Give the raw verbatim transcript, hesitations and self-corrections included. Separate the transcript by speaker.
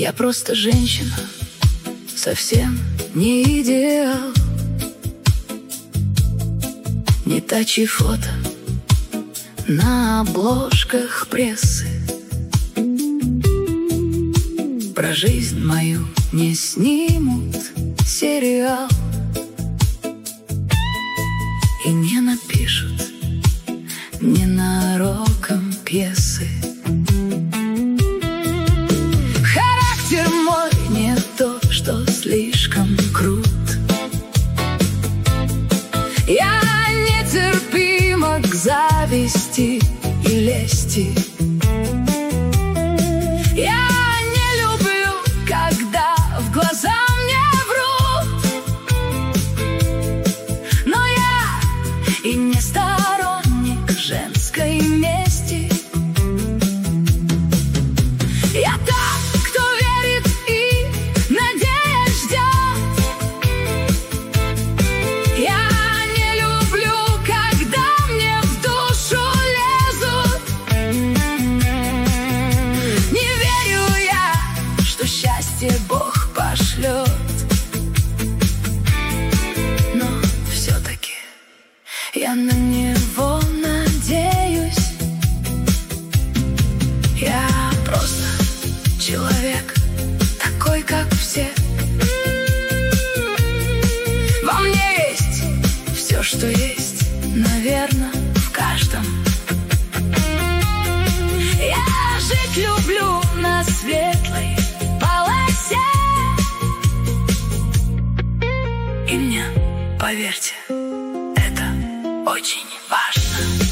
Speaker 1: Я просто женщина, совсем не идеал, не та, чьи фото на обложках прессы. Про жизнь мою не снимут сериал и не напишут ненароком пьесы. Характер мой не то, что слишком крут. Я нетерпима к зависти и лести. Я не люблю, когда в глаза мне врут. Но я и не сторонник женской мести. Я та, кто верит и надеясь ждет. Я не люблю, когда мне в душу лезут. Не верю я, что счастье Бог пошлет. Но все-таки я на него надеюсь. Я просто человек, такой, как все. Во мне есть все, что есть, наверное, в каждом. Я жить люблю на светлой полосе. И мне, поверьте, это очень важно.